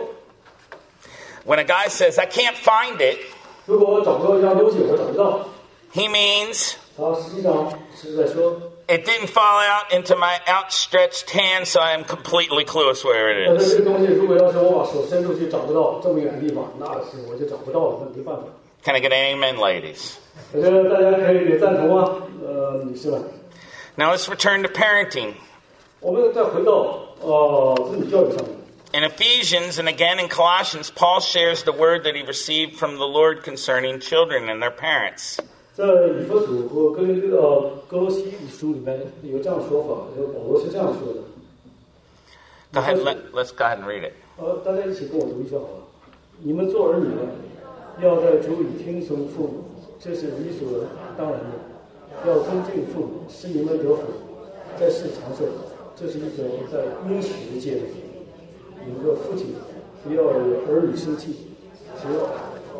A: when a guy says, I can't find it,
B: 如果我找不到一样东西，我找不到，
A: he means,
B: 他实际上是在说。
A: it didn't fall out into my outstretched hand, so I am completely clueless where it
B: 但是
A: is.
B: 这个东西，如果要是我把手伸出去找不到这么远的地方，那是我就找不到了，那没办法。
A: Can I get an amen, ladies?
B: 我觉得大家可以赞同啊，女士们。
A: Now let's return to parenting.
B: 我们再回到子女教育上面。
A: In Ephesians and again in Colossians, Paul shares the word that he received from the Lord concerning children and their parents.
B: 在以弗所和哥罗西书里面有这样的说法，保罗是这样说的。
A: Go ahead, let's go ahead and read it.
B: 大家一起跟我读一下好了。你们做儿女的，要在主里听从父母，这是理所当然的。要尊敬父母，使你们得福，在世长寿，这是一种在应许的诫命。你们的父亲不要有儿女生气，只要。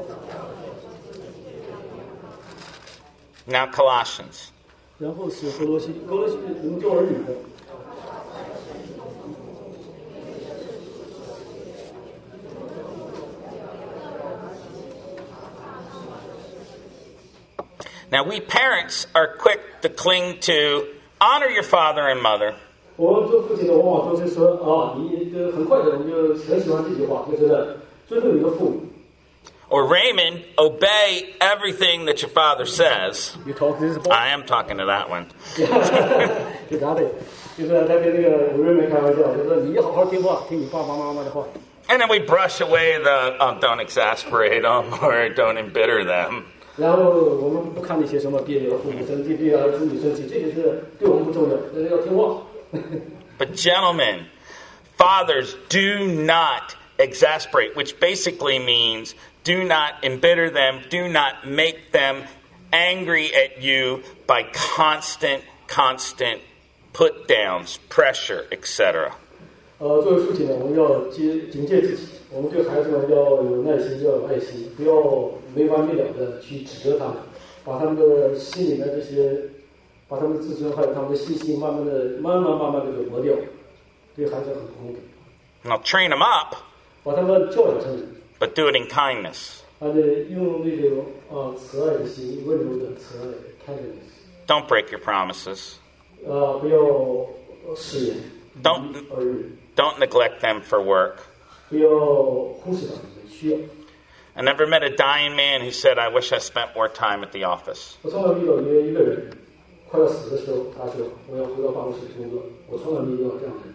A: Now Colossians.
B: 然后是哥罗西，你们做儿女的。
A: Now, we parents are quick to cling to honor your father and mother.
B: 我们做父亲的往往都是说你很快的我们就很喜欢这句话，就是尊重你的父母。
A: Or Raymond, obey everything that your father says.
B: You talk this about?
A: I am talking to that one.
B: 就答对，就是他跟那个Raymond 开玩笑，就说你好好听话，听你爸爸妈妈的话。
A: And then we brush away the don't exasperate them or don't embitter them.
B: 然后我们不看那些什么别父母生气、别子女生气，这个是对我们不重要，但是要听话。
A: But gentlemen, fathers, do not exasperate, which basically means do not embitter them, do not make them angry at you by constant put downs, pressure, etc.
B: 作为父亲呢，我们要警戒自己，我们对孩子呢要有耐心，要有爱心，不要没完没了的去指责他们，把他们的心里的这些，把他们的自尊还有他们的信心，慢慢的给磨掉，对孩子很不公平。
A: Now train them up,
B: 把他们教养成人，
A: but do it in kindness.
B: 而且用那种慈爱的心，温柔的慈爱 kindness。
A: Don't break your promises.
B: 不要食言。
A: Don't neglect them for work.
B: 不要忽视他们的需要。
A: I never met a dying man who said, I wish I spent more time at the office.
B: 我从来没有一个人快要死的时候，他说我要回到办公室工作。我从来没有这样的人。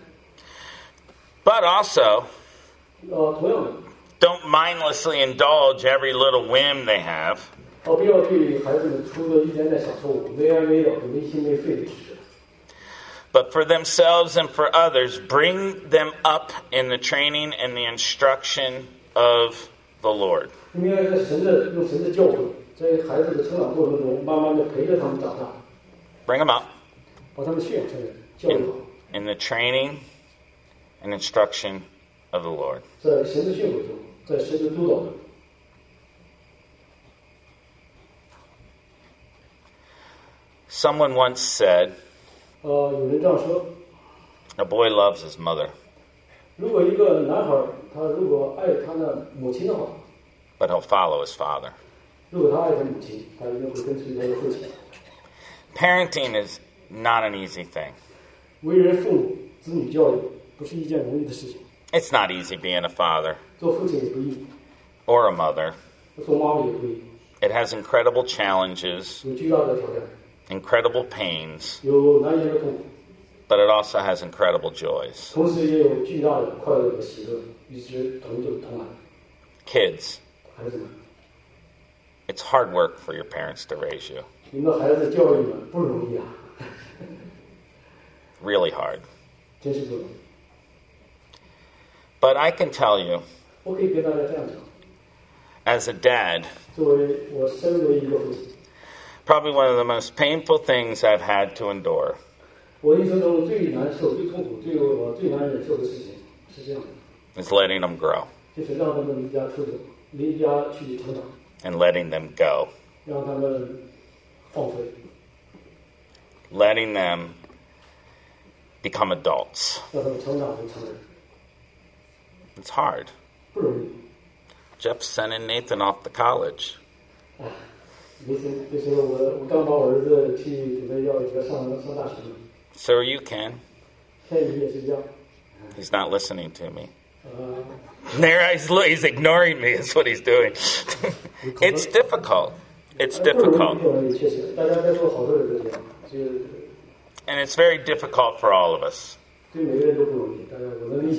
A: But also,
B: 同样的
A: don't mindlessly indulge every little whim they have.
B: 不要对孩子们出了一点点小错误，没完没了的、没心没肺的指责。
A: But for themselves and for others, bring them up in the training and the instruction of the Lord.
B: 应该在用神的教诲，在孩子的成长过程中，慢慢的陪着他们长大。
A: Bring them up
B: 把他们训养成人，教育好。
A: in the training and instruction of the Lord.
B: 在神的训诲中，在神的督导中。
A: Someone once said,
B: 有人这样说
A: a boy loves his mother,
B: 如果一个男孩他如果爱他的母亲的话，
A: but he'll follow his father.
B: 如果他爱他母亲，他一定会跟随他的父亲。
A: Parenting is not an easy thing.
B: 为人父母，子女教育不是一件容易的事情。
A: It's not easy being a father
B: 做父亲也不易，
A: or a mother.
B: 做妈妈也不易，
A: It has incredible challenges,
B: 有巨大的挑战，
A: incredible pains,
B: 有难言的痛苦，
A: but it also has incredible joys.
B: 同时也有巨大的快乐和喜乐，与之同来。
A: Kids,
B: 孩子们，
A: it's hard work for your parents to raise you.
B: 你们的孩子教育们不容易啊，
A: Really hard.
B: 真是不容易。
A: But I can tell you,
B: 我可以跟大家这样讲，
A: as a dad,
B: 作为我身为一个父亲，
A: probably one of the most painful things I've had to endure
B: 我一生中最难受、最痛苦、最难忍受的事情是这样的，
A: is letting them grow
B: 就是让他们离家出走，离家去成长，
A: and letting them go,
B: 让他们放飞，
A: letting them become adults.
B: 让他们成长为成人，
A: It's hard.
B: 不容易。
A: Jeff's sending Nathan off to college.
B: 没事，就是我刚把我儿子去准备要给他上大学了。
A: So are you, Ken.
B: 天宇也是这样。
A: He's not listening to me. There, he's ignoring me. That's what he's doing. It's difficult. It's difficult.
B: 确实，大家在座好多人都这样，就
A: And it's very difficult for all of us.
B: 对每个人都不容易，大家我能理解。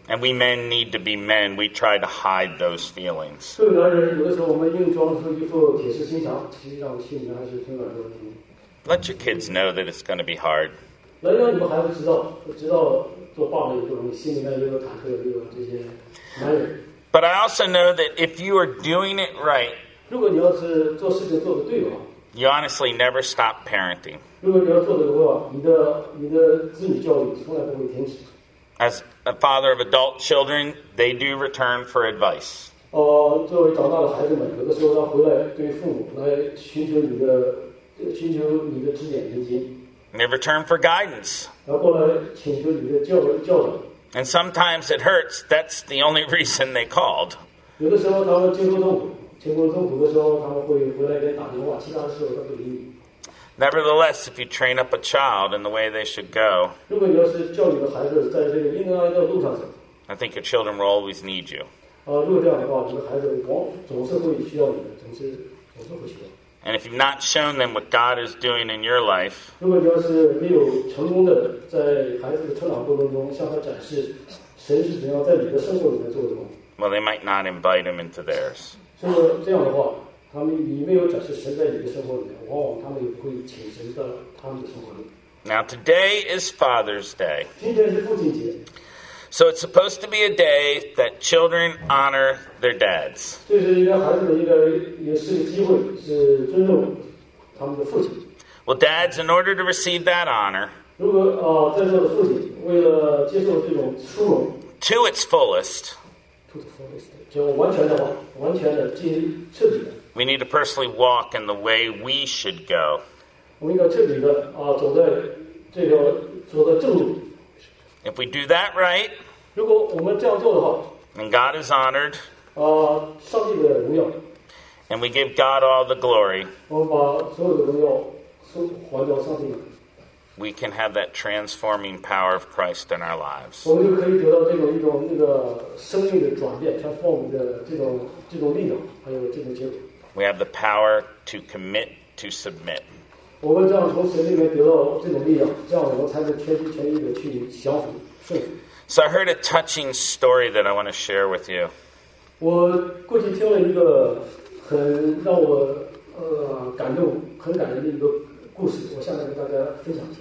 A: And we men need to be men. We try to hide those feelings.
B: 作为男人，有的时候我们硬装出一副铁石心肠，实际上心里面还是挺软弱的。
A: Let your kids know that it's going to be hard.
B: 来让你们孩子知道做爸爸也不容易，心里面也有忐忑，也有这些男人。
A: But I also know that if you are doing it right,
B: 如果你要是做事情做得对的话，
A: you honestly never stop parenting.
B: 如果你要做得的话，你的子女教育从来不会停止。
A: As a father of adult children, they do return for advice.
B: 作为长大的孩子们，有的时候要回来对父母来寻求你的指点迷津。
A: They return for guidance.
B: 然后过来请求你的教导。
A: And sometimes it hurts. That's the only reason they called.
B: 有的时候他们经过痛苦的时候，他们会回来给你打电话，其他的时候他不理你。
A: Nevertheless, if you train up a child in the way they should go,
B: 如果你要是教育的孩子在这个应该的路上走，
A: I think your children will always need you.
B: 如果这样的话，你的孩子总是会需要你的，总是会需要。
A: And if you've not shown them what God is doing in your life,
B: 如果你要是没有成功的在孩子的成长过程中向他展示神是怎样在你的生活里面做的，
A: well, they might not invite him into theirs.
B: 所以这样的话，你没有展示神在你的生活里面，往往他们也不会请神到他们的生活里。
A: Now, today is Father's Day.
B: 今天是父亲节，
A: So it's supposed to be a day that children honor their dads.
B: 这是一个孩子的也是个机会，是尊重他们的父亲。
A: Well, dads, in order to receive that honor
B: 如果在座的父亲为了接受这种殊荣
A: to its fullest,
B: 就完全的话，完全的彻底的，
A: we need to personally walk in the way we should go.
B: 我们应该彻底的走在正路。
A: If we do that right,
B: 如果我们这样做的话，
A: and God is honored,
B: 上帝的荣耀，
A: and we give God all the glory,
B: 我们把所有的荣耀还到上帝那里，
A: we can have that transforming power of Christ in our lives.
B: 我们就可以得到一种生命的转变 transform 的这种力量，还有这种结果。
A: We have the power to commit, to submit.
B: 我们这样从神里面得到这种力量，这样我们才能全心全意的去降服顺服。
A: So I heard a touching story that I want to share with you.
B: 我过去听了一个很让我感动、很感人的一个故事，我下面跟大家分享一下。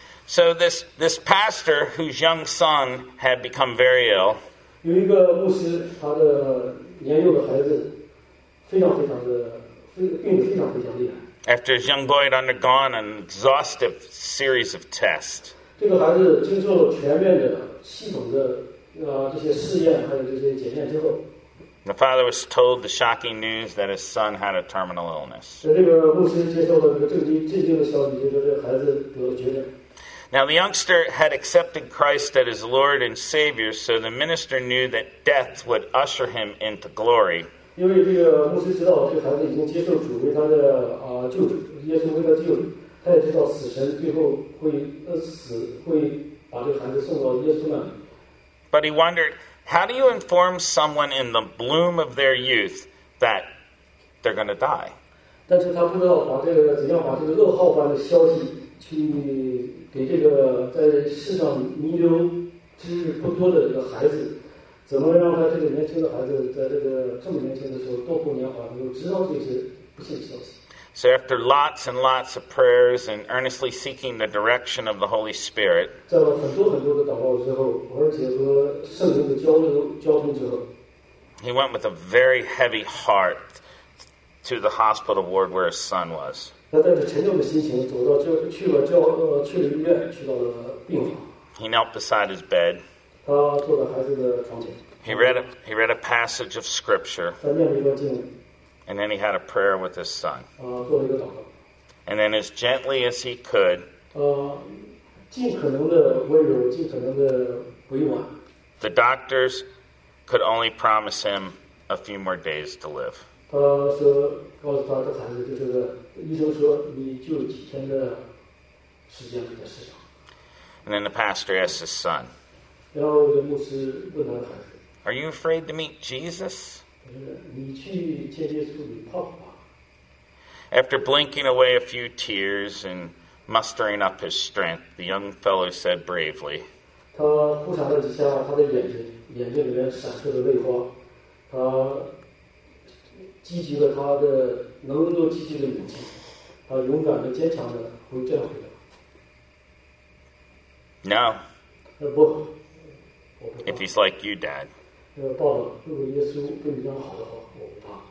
A: So this pastor whose young son had become very ill,
B: 有一个牧师，他的年幼的孩子病得非常厉害。
A: after his young boy had undergone an exhaustive series of tests.
B: 这个孩子经受了全面的、系统的这些试验，还有这些检验之后，
A: The father was told the shocking news that his son had a terminal illness.
B: 这个牧师接受了这个震惊的消息，就是这个孩子得了绝症。
A: Now the youngster had accepted Christ as his Lord and Savior, so the minister knew that death would usher him into glory.
B: 因为这个牧师知道这个孩子已经接受主为他的救主，耶稣为他救主，他也知道死神最后会把这个孩子送到耶稣那里。
A: But he wondered, how do you inform someone in the bloom of their youth that they're going to die?
B: 但是他不知道怎样把这个噩耗般的消息去给这个在世上弥留之日不多的这个孩子。 怎么让他这个年轻的孩子在这个这么年轻的时候多过年华，能够知道这些不幸消息？
A: So after lots and lots of prayers and earnestly seeking the direction of the Holy Spirit,
B: 在了很多的祷告之后，而且和圣灵的交通之后，
A: he went with a very heavy heart to the hospital ward where his son was.
B: 他带着沉重的心情走到去了医院，去到了病房。
A: He knelt beside his bed.
B: 他坐在孩子的床前。
A: He read a passage of Scripture,
B: 他念了一段经文，
A: and then he had a prayer with his son.
B: 做了一个祷告。
A: And then as gently as he could,
B: 尽可能的温柔，尽可能的委婉。
A: the doctors could only promise him a few more days to live.
B: 他告诉他的孩子，就是医生说你就有几天的时间在世上。
A: And then the pastor asked his son,
B: 然后这牧师问他的孩子
A: "Are you afraid to meet Jesus?"
B: 你去见耶稣，你怕不怕？
A: After blinking away a few tears and mustering up his strength, the young fellow said bravely,
B: 他哭嚓了几下，他的眼睛里面闪出了泪花，他积极了他的能够积极的勇气，他勇敢的坚强的会这样回答。
A: No.
B: 不，我不怕。
A: If he's like you, Dad.
B: 爸爸，如果耶稣对你这样好的话，我不怕。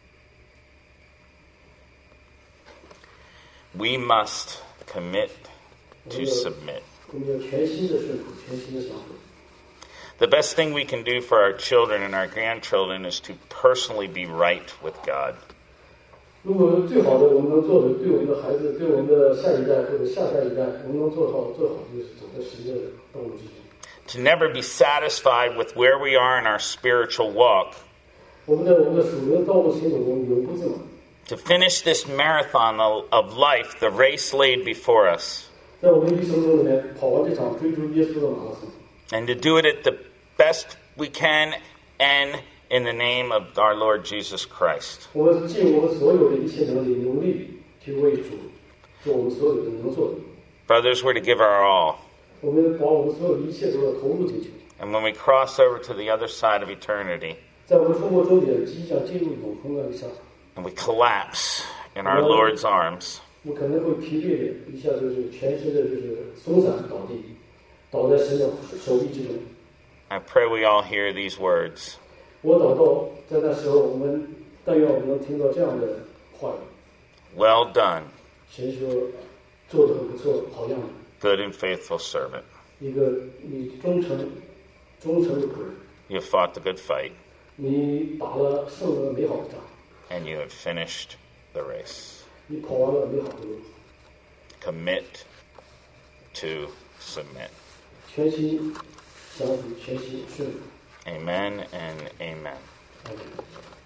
A: We must commit to submit.
B: 我们要全心的顺服，全心的降服。
A: The best thing we can do for our children and our grandchildren is to personally be right with God.
B: 如果最好的我们能做的，对我们的孩子，对我们的下一代或者下下一代，我们能做好就是走在神的道路之中。
A: To never be satisfied with where we are in our spiritual walk.
B: 我们在我们的属灵道路行走中永不自满。
A: To finish this marathon of life, the race laid before us.
B: 在我们的一生中里面，跑完这场追逐耶稣的马拉松。
A: And to do it at the best we can and in the name of our Lord Jesus Christ.
B: 我们尽我们所有的一切能力，努力去为主做我们所有的能做的。
A: Brothers, we're to give our all.
B: 我们把我们所有的一切都要投入进去。
A: And when we cross over to the other side of eternity,
B: 在我们生活终点即将进入永恒的一刹，
A: and we collapse in our Lord's arms,
B: 我可能会疲惫的，一下就是全身的就是松散倒地，倒在神的手臂之中。
A: I pray we all hear these words.
B: 我祷告，在那时候，我们但愿我们能听到这样的话语。
A: Well done,
B: 神说，做得很不错，好样的，
A: good and faithful servant.
B: 一个你忠诚的仆人，
A: You have fought the good fight,
B: 你打了胜了美好的仗，
A: and you have finished the race.
B: 你跑完了美好的路，
A: Commit to submit.
B: 全心降服，全心顺服。
A: Amen and amen.
B: Amen.